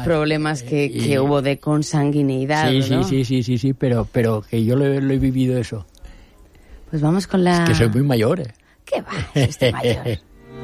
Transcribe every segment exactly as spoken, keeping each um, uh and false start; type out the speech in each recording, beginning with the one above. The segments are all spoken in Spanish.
problemas que, y, que hubo de consanguineidad, sí, ¿no? Sí, sí, sí, sí, sí, pero, pero que yo lo, lo he vivido eso. Pues vamos con la... Es que soy muy mayor, ¿eh? ¿Qué va? Es usted mayor.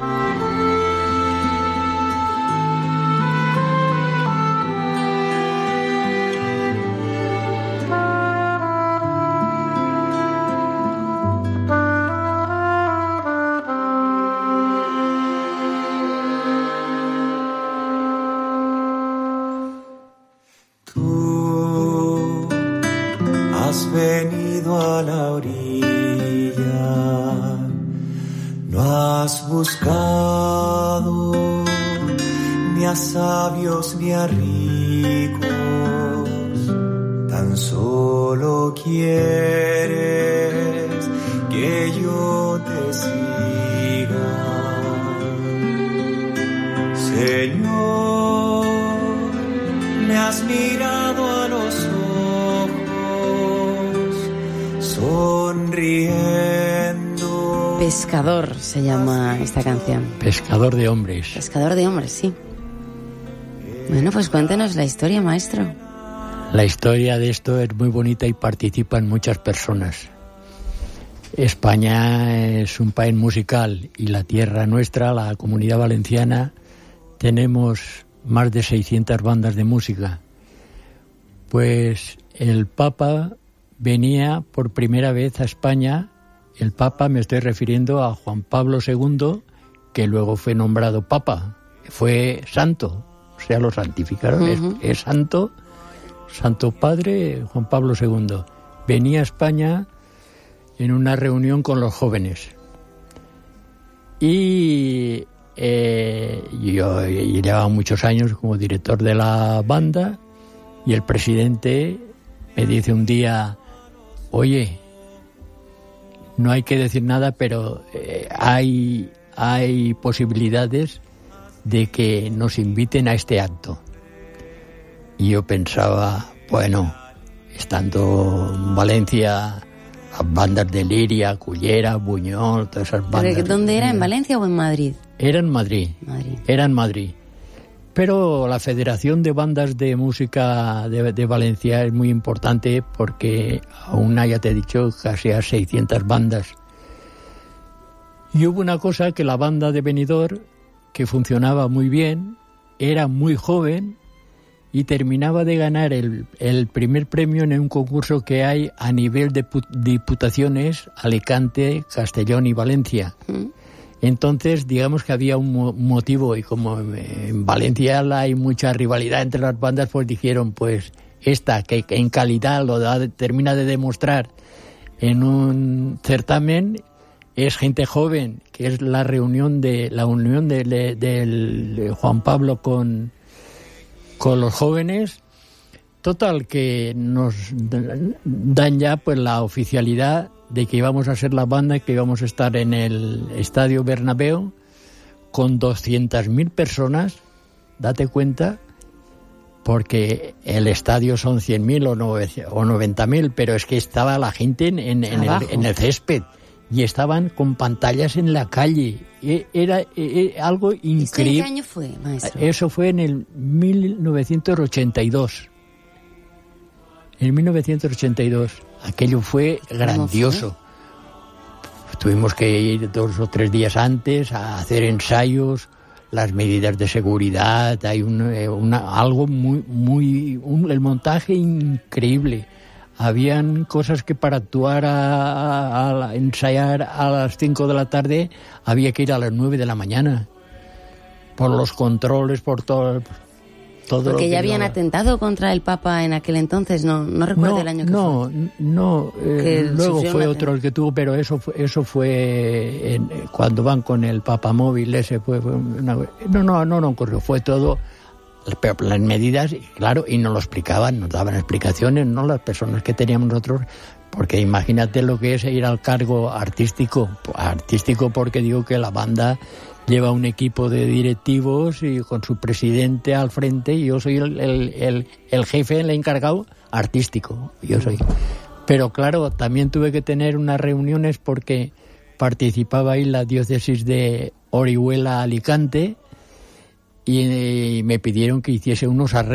Tú has venido a la orilla, no has buscado ni a sabios ni a ricos, tan solo quieres que yo te siga, Señor. Me has mirado a los ojos, sonriendo. Pescador se llama esta canción. Pescador de hombres. Pescador de hombres, sí. Bueno, pues cuéntenos la historia, maestro. La historia de esto es muy bonita y participan muchas personas. España es un país musical y la tierra nuestra, la Comunidad Valenciana, tenemos más de seiscientas bandas de música. Pues el Papa venía por primera vez a España. El Papa, me estoy refiriendo a Juan Pablo segundo, que luego fue nombrado Papa. Fue santo, o sea, lo santificaron. Uh-huh. es, es santo, Santo Padre Juan Pablo segundo. Venía a España en una reunión con los jóvenes. Y Eh, yo llevaba muchos años como director de la banda y el presidente me dice un día: oye, no hay que decir nada, pero eh, hay, hay posibilidades de que nos inviten a este acto. Y yo pensaba, bueno, estando en Valencia, las bandas de Liria, Cullera, Buñol, todas esas bandas. ¿Dónde era? ¿En Valencia o en Madrid? Era en Madrid, Madrid. Era en Madrid. Pero la Federación de Bandas de Música de, de Valencia es muy importante porque aún hay, ya te he dicho, casi a seiscientas bandas. Y hubo una cosa, que la banda de Benidorm, que funcionaba muy bien, era muy joven y terminaba de ganar el, el primer premio en un concurso que hay a nivel de diputaciones, Alicante, Castellón y Valencia. ¿Mm? Entonces, digamos que había un mo- motivo, y como en Valencia hay mucha rivalidad entre las bandas, pues dijeron, pues esta, que, que en calidad lo da, termina de demostrar en un certamen, es gente joven, que es la reunión de la unión de, de, de, de Juan Pablo con, con los jóvenes. Total, que nos dan ya pues la oficialidad de que íbamos a ser la banda, que íbamos a estar en el Estadio Bernabéu con doscientas mil personas, date cuenta, porque el estadio son cien mil o noventa mil, pero es que estaba la gente en, en, en, el, en el césped y estaban con pantallas en la calle. Era, era algo increíble. ¿Este qué año fue, maestro? Eso fue en el mil novecientos ochenta y dos. En mil novecientos ochenta y dos. Aquello fue grandioso. Fue? Tuvimos que ir dos o tres días antes a hacer ensayos, las medidas de seguridad, hay una, una, algo muy, muy, un, el montaje increíble. Habían cosas que para actuar a, a, a ensayar a las cinco de la tarde había que ir a las nueve de la mañana. Por los controles, por todo. Todo Porque ya habían llevaba. atentado contra el Papa en aquel entonces, no no recuerdo no, el año que no, fue. No, eh, luego fue otro el que tuvo, pero eso fue, eso fue en, cuando van con el Papa móvil, ese fue, fue una, no, no, no, no ocurrió, fue todo, pero las medidas, claro, y nos lo explicaban, nos daban explicaciones, no las personas que teníamos nosotros, porque imagínate lo que es ir al cargo artístico, artístico porque digo que la banda lleva un equipo de directivos y con su presidente al frente, y yo soy el, el, el, el jefe, el encargado artístico, yo soy. Pero claro, también tuve que tener unas reuniones porque participaba ahí la diócesis de Orihuela Alicante y me pidieron que hiciese unos arreglos